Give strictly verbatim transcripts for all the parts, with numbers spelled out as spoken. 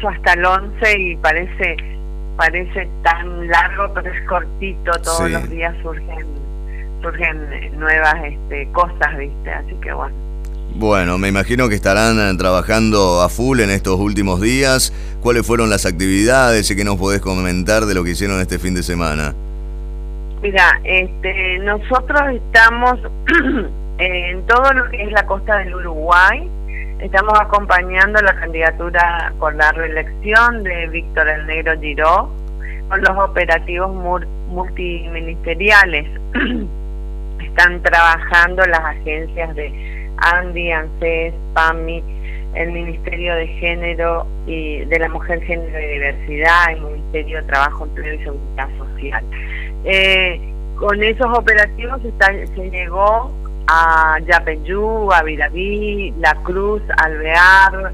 marzo hasta el once y parece parece tan largo, pero es cortito, todos Sí. los días surgen surgen nuevas este, cosas, ¿viste? Así que bueno. Bueno, me imagino que estarán trabajando a full en estos últimos días. ¿Cuáles fueron las actividades y qué nos podés comentar de lo que hicieron este fin de semana? Mira, este, nosotros estamos en todo lo que es la costa del Uruguay. Estamos acompañando la candidatura por la reelección de Víctor El Negro Giró con los operativos multiministeriales. Están trabajando las agencias de ANDI, ANSES, PAMI, el Ministerio de Género y de la Mujer, Género y Diversidad, el Ministerio de Trabajo, Empleo y Seguridad Social. Eh, con esos operativos está, se llegó a Yapeyú, a Viraví, La Cruz, Alvear,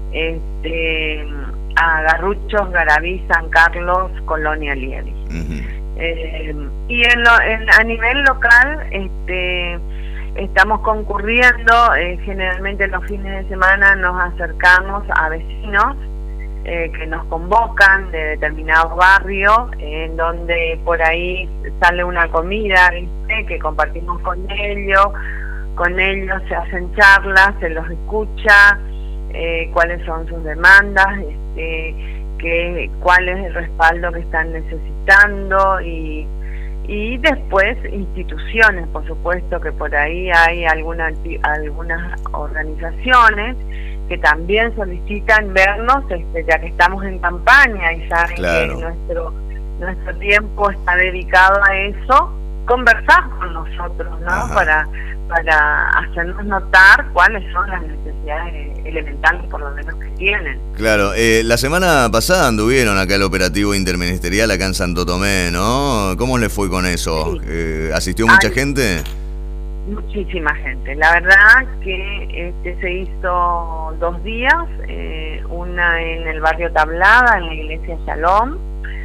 este, a Garruchos, Garaví, San Carlos, Colonia Lievi. Uh-huh. eh, y en lo, en, a nivel local, este estamos concurriendo, eh, generalmente los fines de semana nos acercamos a vecinos eh, que nos convocan de determinados barrios, eh, en donde por ahí sale una comida, ¿viste? Que compartimos con ellos, con ellos se hacen charlas, se los escucha, eh, cuáles son sus demandas, este, que, cuál es el respaldo que están necesitando y y después instituciones, por supuesto que por ahí hay alguna, algunas organizaciones que también solicitan vernos, este, ya que estamos en campaña y saben claro. que nuestro nuestro tiempo está dedicado a eso, conversar con nosotros, ¿no? Ajá. para para hacernos notar cuáles son las necesidades elementales, por lo menos, que tienen. Claro, eh, la semana pasada anduvieron acá el operativo interministerial acá en Santo Tomé, ¿no? ¿Cómo les fue con eso? Sí. Eh, ¿Asistió mucha Ay, gente? Muchísima gente. La verdad que este se hizo dos días, eh, una en el barrio Tablada, en la iglesia Shalom,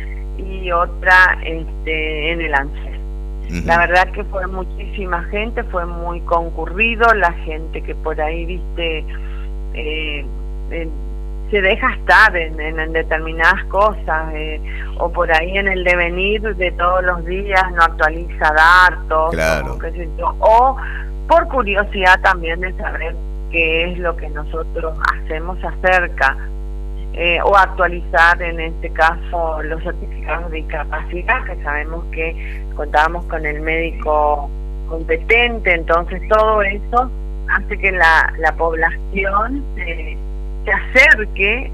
y otra este, en el ANSES. Uh-huh. La verdad que fue muchísima gente, fue muy concurrido, la gente que por ahí, viste, eh, eh, se deja estar en, en, en determinadas cosas, eh, o por ahí en el devenir de todos los días no actualiza datos, claro. o, qué sé yo, o por curiosidad también de saber qué es lo que nosotros hacemos acerca. Eh, o actualizar en este caso los certificados de discapacidad, que sabemos que contábamos con el médico competente, entonces todo eso hace que la, la población se, se acerque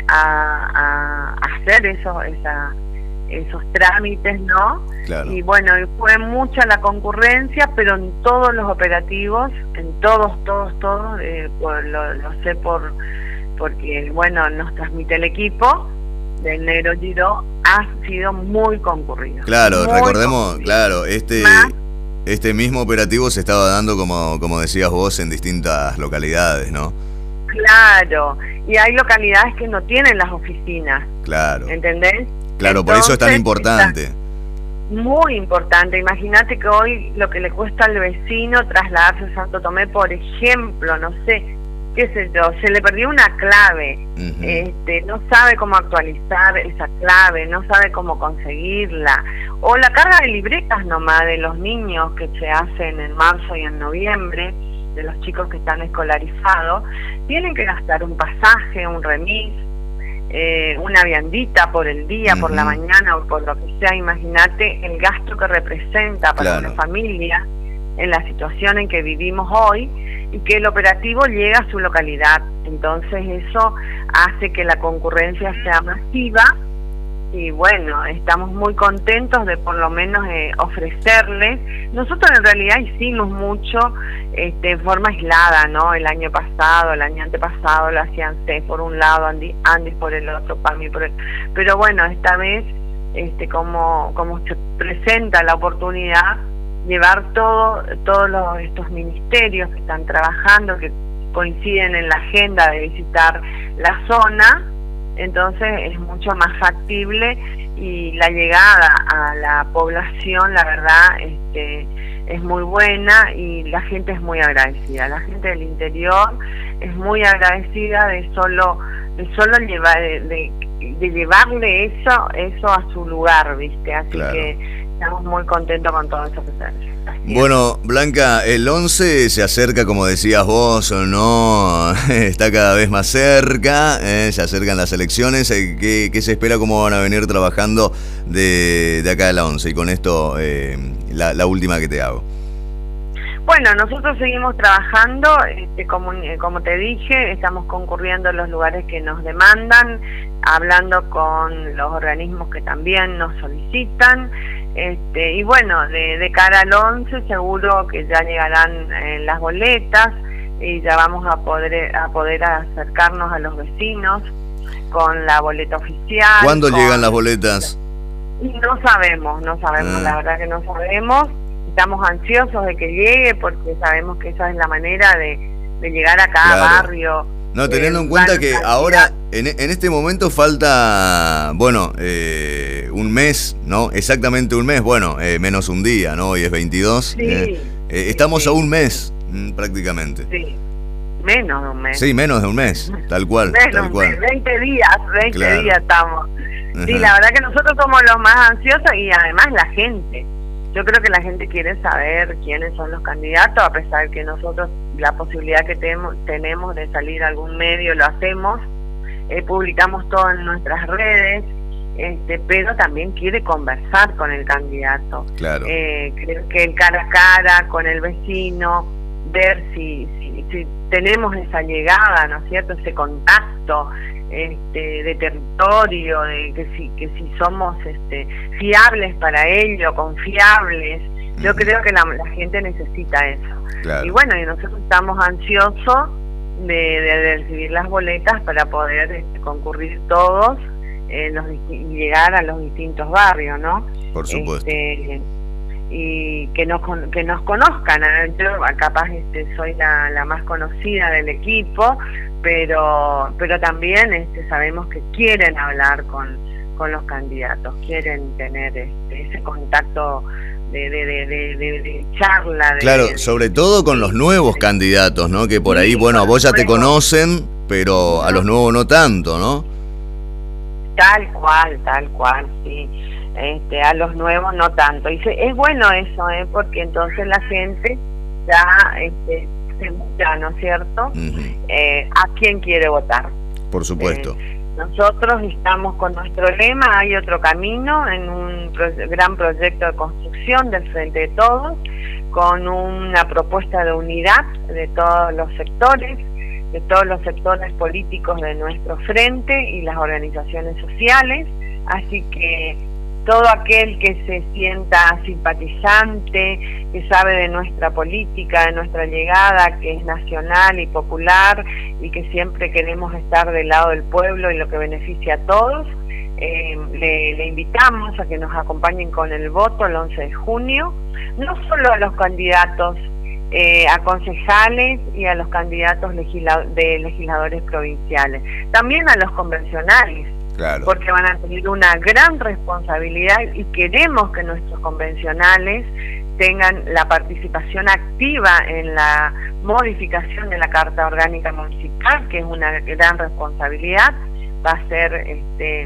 a, a hacer eso, esa, esos trámites, ¿no? Claro. Y bueno, fue mucha la concurrencia, pero en todos los operativos, en todos, todos, todos, eh, por, lo, lo sé por... porque bueno, nos transmite el equipo del Negro Giró, ha sido muy concurrido. Claro, muy recordemos, concurrido. claro, este Más, este mismo operativo se estaba dando, como, como decías vos, en distintas localidades, ¿no? Claro, y hay localidades que no tienen las oficinas. Claro. ¿Entendés? Claro, Entonces, por eso es tan importante. Muy importante. Imagínate que hoy lo que le cuesta al vecino trasladarse a Santo Tomé, por ejemplo, no sé, qué sé yo, se le perdió una clave, uh-huh. este, no sabe cómo actualizar esa clave, no sabe cómo conseguirla, o la carga de libretas nomás de los niños que se hacen en marzo y en noviembre, de los chicos que están escolarizados, tienen que gastar un pasaje, un remis, eh, una viandita por el día, uh-huh. por la mañana o por lo que sea. Imagínate el gasto que representa para claro. una familia en la situación en que vivimos hoy, y que el operativo llega a su localidad. Entonces eso hace que la concurrencia sea masiva, y bueno, estamos muy contentos de por lo menos eh, ofrecerles. Nosotros en realidad hicimos mucho este, de forma aislada, ¿no? El año pasado, el año antepasado lo hacían C por un lado, Andy, Andy por el otro, PAMI por el... Pero bueno, esta vez, este, como, como se presenta la oportunidad, llevar todo, todos los, estos ministerios que están trabajando, que coinciden en la agenda de visitar la zona, entonces es mucho más factible, y la llegada a la población, la verdad, este, es muy buena, y la gente es muy agradecida. La gente del interior es muy agradecida de solo, de solo llevar, de, de de, de llevarle eso eso a su lugar, ¿viste? Así claro. que estamos muy contentos con todo eso que se hace. Bueno, Blanca, el once se acerca, como decías vos, ¿no? Está cada vez más cerca, ¿eh? Se acercan las elecciones. ¿Qué, qué se espera? ¿Cómo van a venir trabajando de, de acá a la once? Y con esto, eh, la, la última que te hago. Bueno, nosotros seguimos trabajando, este, como, como te dije, estamos concurriendo a los lugares que nos demandan, hablando con los organismos que también nos solicitan, este, y bueno, de, de cara al once seguro que ya llegarán eh, las boletas y ya vamos a poder, a poder acercarnos a los vecinos con la boleta oficial. ¿Cuándo con... llegan las boletas? No sabemos, no sabemos, ah. la verdad que no sabemos. Estamos ansiosos de que llegue porque sabemos que esa es la manera de, de llegar a cada claro. barrio. No, teniendo eh, en cuenta que ahora, en, en este momento falta, bueno, eh, un mes, ¿no? Exactamente un mes, bueno, eh, menos un día, ¿no? Hoy es veintidós. Sí, eh, eh, estamos sí. a un mes, prácticamente. Sí, menos de un mes. Sí, menos de un mes, tal cual. Menos tal cual. veinte días, veinte claro. días estamos. Ajá. Sí, la verdad que nosotros somos los más ansiosos y además la gente. Yo creo que la gente quiere saber quiénes son los candidatos, a pesar que nosotros la posibilidad que tenemos, tenemos de salir a algún medio lo hacemos, eh, publicamos todo en nuestras redes, este, pero también quiere conversar con el candidato. Claro. Eh, creo que el cara a cara con el vecino, ver si, si, si tenemos esa llegada, ¿no es cierto?, ese contacto. Este, de territorio, de que si que si somos este, fiables para ello, confiables. Yo uh-huh. creo que la, la gente necesita eso. Claro. Y bueno, y nosotros estamos ansiosos de, de, de recibir las boletas para poder este, concurrir todos eh, los, y llegar a los distintos barrios, ¿no? Por supuesto. Este, y que nos que nos conozcan. Yo capaz este, soy la, la más conocida del equipo, pero pero también este, sabemos que quieren hablar con, con los candidatos, quieren tener este, ese contacto de, de, de, de, de, de charla. De, claro, de, sobre todo con los nuevos candidatos, ¿no? Que por sí, ahí, bueno, a vos ya te conocen, pero a los nuevos no tanto, ¿no? Tal cual, tal cual, sí. Este, a los nuevos no tanto. Y se, es bueno eso, ¿eh? Porque entonces la gente ya este, se gusta, ¿no es cierto? Uh-huh. Eh, ¿a quién quiere votar? Por supuesto. Eh, nosotros estamos con nuestro lema, hay otro camino, en un pro- gran proyecto de construcción del Frente de Todos, con una propuesta de unidad de todos los sectores, de todos los sectores políticos de nuestro frente y las organizaciones sociales, así que todo aquel que se sienta simpatizante, que sabe de nuestra política, de nuestra llegada, que es nacional y popular y que siempre queremos estar del lado del pueblo y lo que beneficia a todos, eh, le, le invitamos a que nos acompañen con el voto el once de junio, no solo a los candidatos eh, a concejales y a los candidatos legisla- de legisladores provinciales, también a los convencionales. Claro. Porque van a tener una gran responsabilidad y queremos que nuestros convencionales tengan la participación activa en la modificación de la Carta Orgánica Municipal, que es una gran responsabilidad. Va a ser este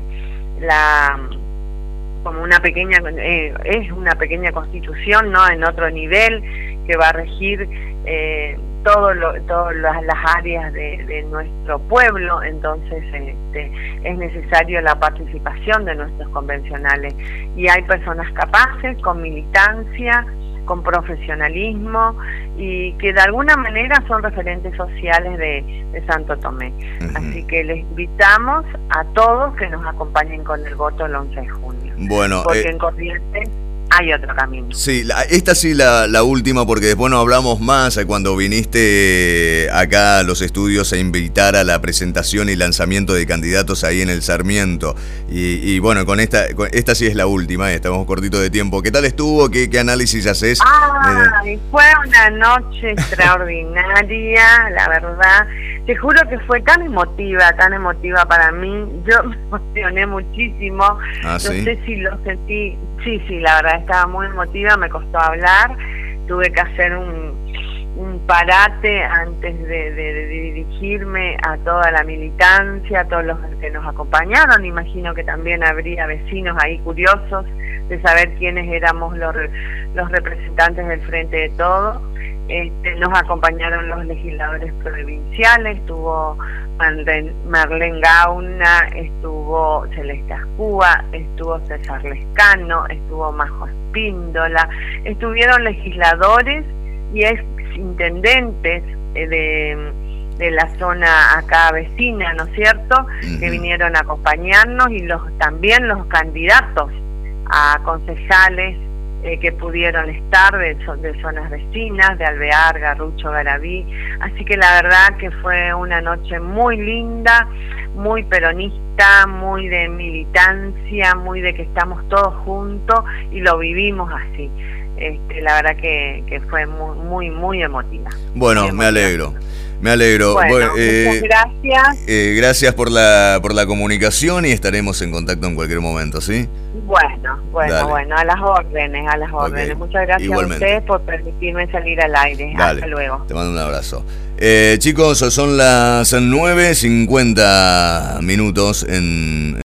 la como una pequeña eh, es una pequeña constitución, no en otro nivel, que va a regir eh, todo lo, todas las, las áreas de, de nuestro pueblo. Entonces este, es necesario la participación de nuestros convencionales y hay personas capaces, con militancia, con profesionalismo y que de alguna manera son referentes sociales de, de Santo Tomé. Uh-huh. Así que les invitamos a todos que nos acompañen con el voto el once de junio. Bueno, porque eh... en Corrientes hay otro camino. Sí, la, esta sí la, la última, porque después no hablamos más cuando viniste acá a los estudios a invitar a la presentación y lanzamiento de candidatos ahí en el Sarmiento. Y, y bueno, con esta con, esta sí es la última, estamos cortitos de tiempo. ¿Qué tal estuvo? ¿Qué, qué análisis haces? Ah, eh, fue una noche extraordinaria, la verdad. Te juro que fue tan emotiva, tan emotiva para mí. Yo me emocioné muchísimo. Ah, ¿sí? No sé si lo sentí. Sí, sí, la verdad estaba muy emotiva, me costó hablar. Tuve que hacer un, un parate antes de, de, de dirigirme a toda la militancia, a todos los que nos acompañaron. Imagino que también habría vecinos ahí curiosos de saber quiénes éramos los, los representantes del Frente de Todo. Este, nos acompañaron los legisladores provinciales, estuvo Marlene, Marlene Gauna, estuvo Celeste Ascúa, estuvo César Lescano, estuvo Majo Espíndola, estuvieron legisladores y ex intendentes de, de la zona acá vecina, ¿no es cierto?, uh-huh. que vinieron a acompañarnos, y los también los candidatos a concejales eh, que pudieron estar de, de zonas vecinas, de Alvear, Garrucho, Garabí. Así que la verdad que fue una noche muy linda, muy peronista, muy de militancia, muy de que estamos todos juntos, y lo vivimos así. Este, la verdad que, que fue muy, muy, muy emotiva. Bueno, muy emotiva. me alegro. Me alegro. Bueno, bueno eh, muchas gracias. Eh, gracias por la por la comunicación, y estaremos en contacto en cualquier momento, ¿sí? Bueno, bueno, Dale. bueno, a las órdenes, a las órdenes. Okay. Muchas gracias Igualmente. a ustedes por permitirme salir al aire. Dale. Hasta luego. Te mando un abrazo. Eh, chicos, son las nueve cincuenta minutos en